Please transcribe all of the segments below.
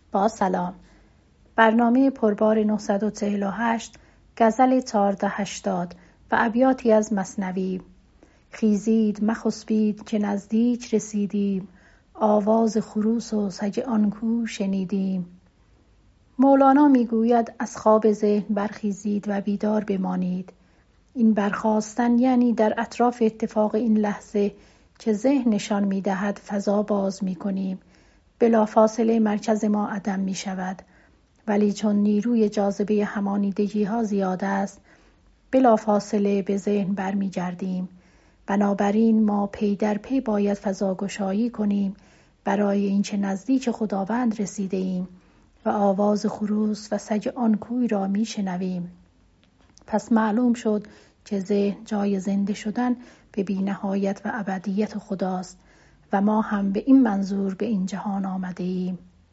با سلام. برنامه پربار 948 غزل 1480 و ابیاتی از مثنوی. خیزید مخسبید که نزدیک رسیدیم، آواز خروس و سج آن کو شنیدیم. مولانا میگوید از خواب ذهن برخیزید و بیدار بمانید. این برخاستن یعنی در اطراف اتفاق این لحظه که ذهن نشان میدهد فضا باز میکنیم. بلافاصله مرکز ما عدم می شود، ولی چون نیروی جاذبه همانیدگی ها زیاد است بلافاصله به ذهن برمی گردیم. بنابراین ما پی در پی باید فضا گشایی کنیم برای اینکه نزدیک خداوند رسیده ایم و آواز خروس و سج آن کوی را می شنویم. پس معلوم شد که ذهن جای زنده شدن به بی نهایت و ابدیت خداست و ما هم به این منظور به این جهان آمده ایم.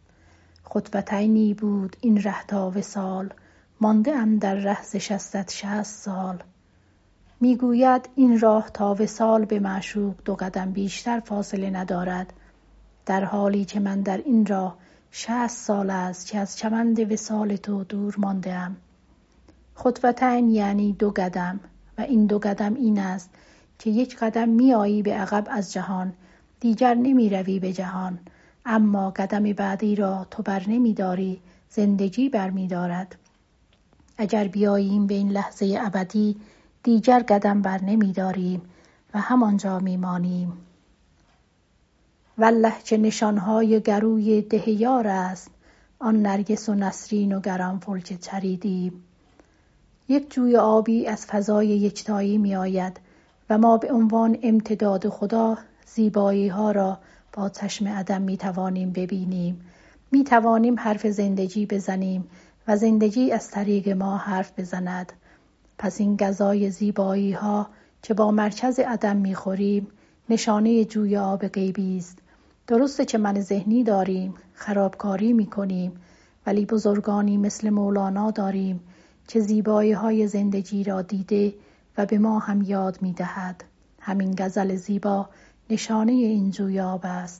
خطوتینی بود این ره تا وصال، مانده ام در ره ز 60 سال. میگوید این راه تا وصال به معشوق 2 قدم بیشتر فاصله ندارد، در حالی که من در این راه 60 سال است که از چمند وصال تو دور مانده ام. خطوتین یعنی 2 قدم و این 2 قدم این است که 1 قدم می آیی به عقب از جهان، دیگر نمی روی به جهان، اما قدم بعدی را تو بر نمی داری، زندگی بر می دارد. اگر بیاییم به این لحظه ابدی دیگر قدم بر نمی داریم و همانجا می مانیم. والله که نشانهای گروی ده یار است، آن نرگس و نسرین و گرانفل که چریدیم. 1 جوی آبی از فضای یکتایی می آید و ما به عنوان امتداد خدا زیبایی ها را با چشم عدم می توانیم ببینیم. می توانیم حرف زندگی بزنیم و زندگی از طریق ما حرف بزند. پس این غذای زیبایی ها که با مرکز عدم می خوریم نشانه جوی آب غیبی است. درسته که من ذهنی داریم، خرابکاری می کنیم، ولی بزرگانی مثل مولانا داریم که زیبایی های زندگی را دیده و به ما هم یاد می دهد. همین غزل زیبا نشانه این جوی آب است.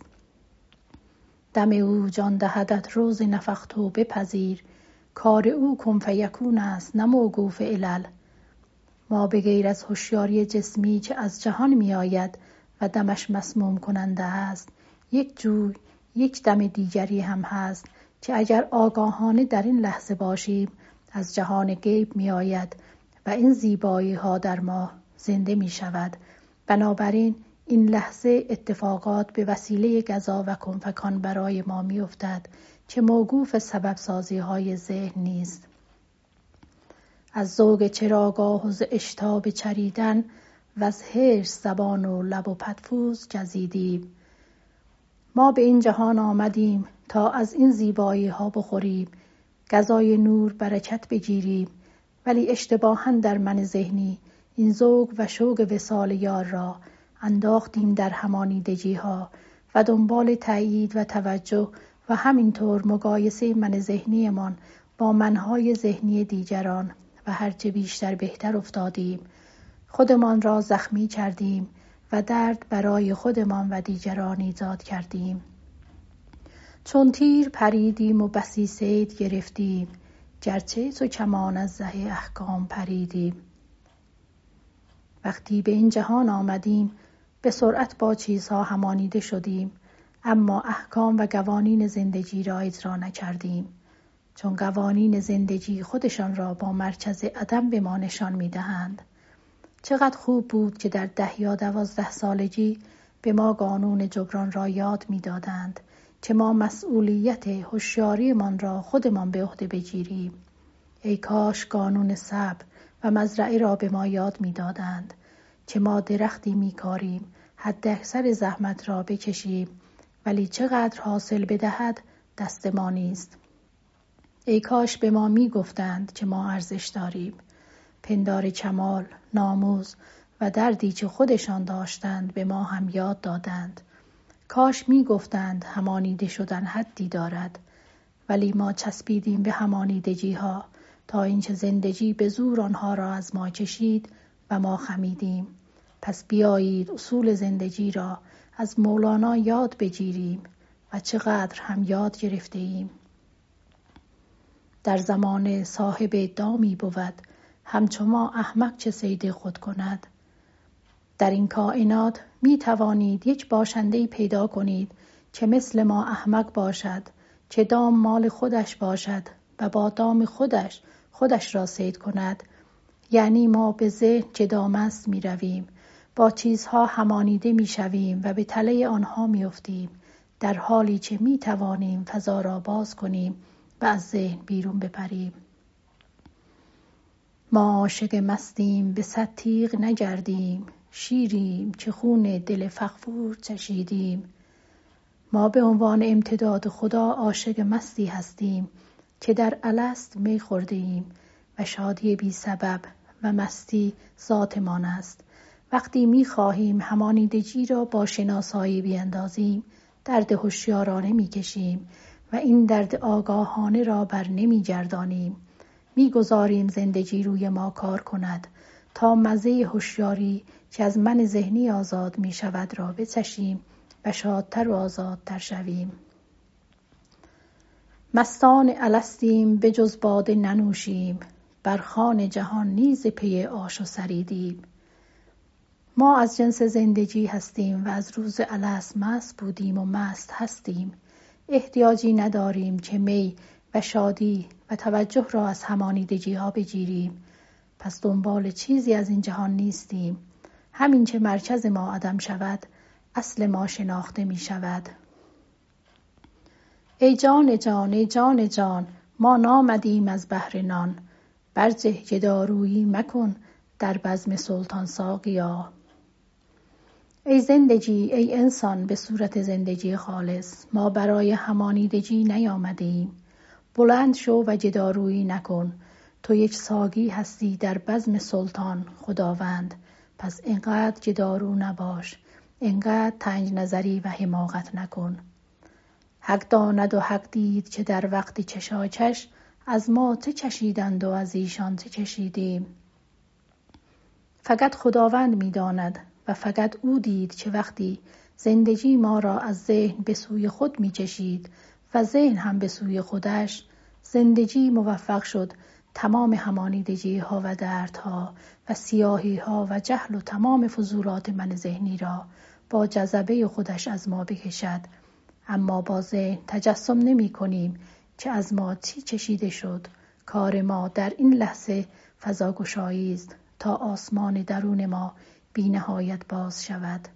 دم او جان دهدت روز نفخت و بپذیر، کار او کن فیکون است نه موقوف علل. ما به غیر از هوشیاری جسمی که از جهان می آید و دمش مسموم کننده است، 1 جوی 1 دم دیگری هم هست که اگر آگاهانه در این لحظه باشیم از جهان غیب می آید و این زیبایی ها در ما زنده می شود. بنابراین این لحظه اتفاقات به وسیله قضا و کنفکان برای ما می افتد که موقوف سبب سازی های ذهن نیست. از ذوق چراگاه و ز اشتاب چریدن و از حرص زبان و لب و پدفوز گزیدیم. ما به این جهان آمدیم تا از این زیبایی ها بخوریم، غذای نور برکت بگیریم، ولی اشتباهاً در من ذهنی این ذوق و شوق وصال یار را انداختیم در همانیدگی ها و دنبال تأیید و توجه و همینطور مقایسه من ذهنی من با منهای ذهنی دیگران و هرچه بیشتر بهتر افتادیم. خودمان را زخمی کردیم و درد برای خودمان و دیگران ایجاد کردیم. چون تیر پریدیم و بسی صید گرفتیم، گرچه تو کمان از زه احکام پریدیم. وقتی به این جهان آمدیم به سرعت با چیزها همانیده شدیم، اما احکام و قوانین زندگی را اجرا نکردیم، چون قوانین زندگی خودشان را با مرکز عدم به ما نشان می‌دهند. چقدر خوب بود که در 10 یا 12 سالگی به ما قانون جبران را یاد می‌دادند که ما مسئولیت هوشیاری من را خودمان به عهده بگیریم. ای کاش قانون صبر و مزرعه را به ما یاد می‌دادند که ما درختی می‌کاریم، حد اکثر زحمت را بکشیم، ولی چقدر حاصل بدهد دست ما نیست. ای کاش به ما می‌گفتند که ما ارزش داریم. پندار کمال، ناموس و دردی که خودشان داشتند به ما هم یاد دادند. کاش می‌گفتند همانیده شدن حدی دارد، ولی ما چسبیدیم به همانیدگی ها تا اینکه زندگی به زور آنها را از ما کشید و ما خمیدیم. پس بیایید اصول زندگی را از مولانا یاد بگیریم و چقدر هم یاد گرفته ایم. در زمان صاحب دامی بود، همچو ما احمق چه صید خود کند. در این کائنات می توانید یک باشنده‌ای پیدا کنید که مثل ما احمق باشد، که دام مال خودش باشد و با دام خودش را صید کند. یعنی ما به ذهن که دام است می رویم، با چیزها همانیده می شویم و به تله آنها می افتیم، در حالی که می توانیم فضا را باز کنیم و از ذهن بیرون بپریم. ما عاشق مستیم به صد تیغ نگردیم، شیریم که خون دل فغفور چشیدیم. ما به عنوان امتداد خدا عاشق مستی هستیم که در الست می خوردیم و شادی بی سبب و مستی ذاتمان است. وقتی می خواهیم همانیدگی را با شناسایی بیندازیم، درد هوشیارانه می کشیم و این درد آگاهانه را بر نمی گردانیم. می گذاریم زندگی روی ما کار کند تا مزه هوشیاری که از من ذهنی آزاد می شود را بچشیم و شادتر و آزادتر شویم. مستان الستیم به جز باده ننوشیم، بر خوان جهان نیز پی آش و سریدیم. ما از جنس زندگی هستیم و از روز الست مست بودیم و مست هستیم. احتیاجی نداریم که می و شادی و توجه را از همانیدگی ها بگیریم. پس دنبال چیزی از این جهان نیستیم. همین که مرکز ما عدم شود، اصل ما شناخته می شود. ای جان جان، ای جان جان، ما نامدیم از بهر نان. برجه گدارویی مکن در بزم سلطان ساقیا. ای زندگی، ای انسان به صورت زندگی خالص، ما برای همانیدگی نیامدیم. بلند شو و گدارویی نکن. تو یک ساقی هستی در بزم سلطان خداوند. پس اینقدر گدارو نباش، اینقدر تنگ نظری و حماقت نکن. حق داند و حق دید که در وقت کشاکش، از ما چه چشیدند و از ایشان چه چشیدیم. فقط خداوند می داند و فقط او دید که وقتی زندگی ما را از ذهن به سوی خود می کشید و ذهن هم به سوی خودش، زندگی موفق شد تمام همانیدگی ها و دردها و سیاهی ها و جهل و تمام فضولات من ذهنی را با جذبه خودش از ما بکشد. اما با ذهن تجسم نمی کنیم که از ما چی چشیده شد. کار ما در این لحظه فضاگشایی است تا آسمان درون ما بی نهایت باز شود.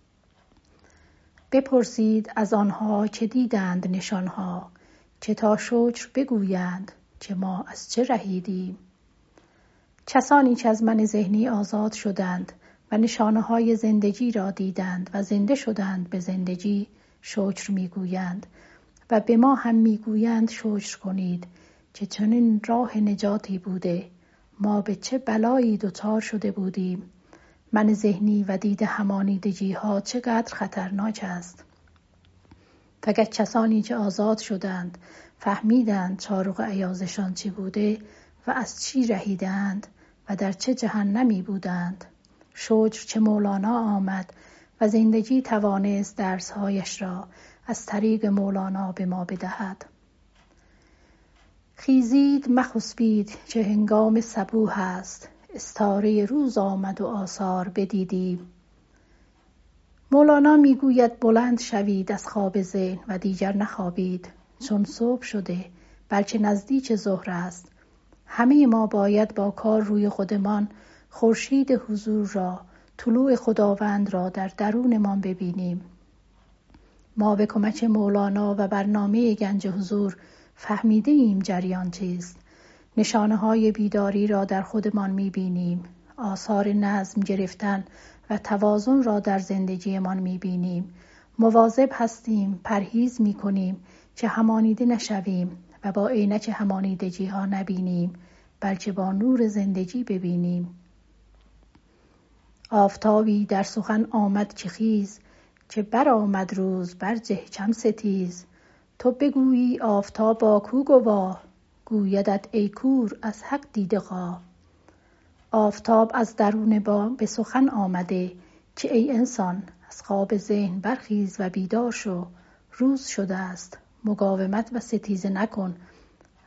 بپرسید از آنها که دیدند نشانها، که تا شکر بگویند که ما از چه رهیدیم. کسانی که از من ذهنی آزاد شدند و نشانهای زندگی را دیدند و زنده شدند به زندگی، شکر میگویند و به ما هم میگویند شکر کنید که چنین راه نجاتی بوده. ما به چه بلایی دچار شده بودیم. من ذهنی و دید همانیدگی ها چقدر خطرناک است. فقط کسانی که آزاد شدند فهمیدند چارق ایازشان چی بوده و از چی رهیدند و در چه جهنمی بودند. شکر که مولانا آمد و زندگی توانست درسهایش را از طریق مولانا به ما بدهد. خیزید مخسبید که هنگام صبوح است، استاره روز آمد و آثار بدیدیم. مولانا میگوید بلند شوید از خواب ذهن و دیگر نخوابید، چون صبح شده بلکه نزدیک ظهر است. همه ما باید با کار روی خودمان خورشید حضور را، طلوع خداوند را در درونمان ببینیم. ما به کمک مولانا و برنامه گنج حضور فهمیده ایم جریان چیست. نشانه های بیداری را در خودمان میبینیم. آثار نظم گرفتن و توازن را در زندگیمان میبینیم. مواظب هستیم، پرهیز میکنیم که همانیده نشویم و با عینک همانیدگی ها نبینیم، بلکه با نور زندگی ببینیم. آفتابی در سخن آمد که خیز، که برآمد روز برجه کم ستیز. تو بگویی آفتابا کو گواه، گویدت ای کور از حق دیده خواه. آفتاب از درون با به سخن آمده که ای انسان از خواب ذهن برخیز و بیدار شو. روز شده است، مقاومت و ستیزه نکن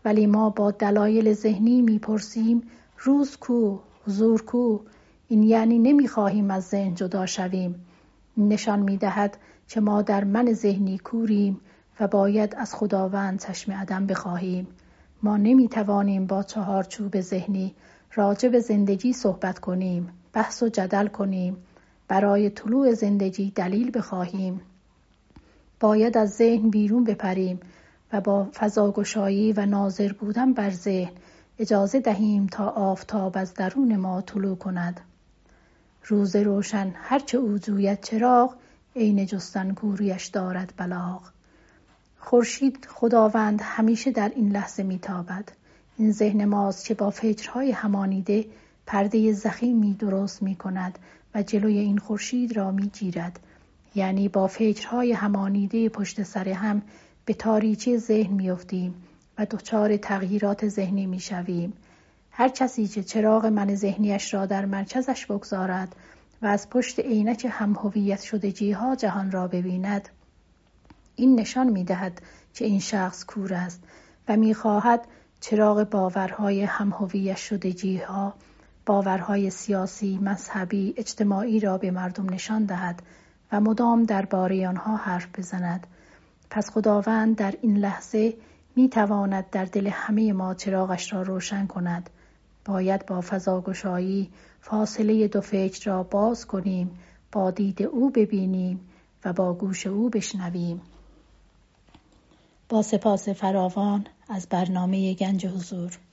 ولی ما با دلایل ذهنی میپرسیم روز کو، حضور کو. این یعنی نمیخواهیم از ذهن جدا شویم. نشان میدهد که ما در من ذهنی کوریم و باید از خداوند چشم عدم بخواهیم. ما نمیتوانیم با چهارچوب ذهنی راجع به زندگی صحبت کنیم، بحث و جدل کنیم، برای طلوع زندگی دلیل بخواهیم. باید از ذهن بیرون بپریم و با فضاگشایی و ناظر بودن بر ذهن اجازه دهیم تا آفتاب از درون ما طلوع کند. روز روشن هرچه او جوید چراغ، عین جستن کوریش دارد بلاغ. خورشید خداوند همیشه در این لحظه میتابد. این ذهن ماست که با فکرهای همانیده پرده ضخیمی درست میکند و جلوی این خورشید را میگیرد. یعنی با فکرهای همانیده پشت سر هم به تاریکی ذهن میافتیم و دچار تغییرات ذهنی میشویم. هر کسی که چراغ من ذهنیش را در مرکزش بگذارد و از پشت عینک هم هویت شدگی‌ها جهان را ببیند، این نشان می‌دهد که این شخص کور است و می‌خواهد چراغ باورهای هم هویت شدگی‌ها، باورهای سیاسی، مذهبی، اجتماعی را به مردم نشان دهد و مدام درباره آنها حرف بزند. پس خداوند در این لحظه می‌تواند در دل همه ما چراغش را روشن کند. باید با فضاگشایی فاصله دو فکر را باز کنیم، با دید او ببینیم و با گوش او بشنویم. با سپاس فراوان از برنامه گنج حضور.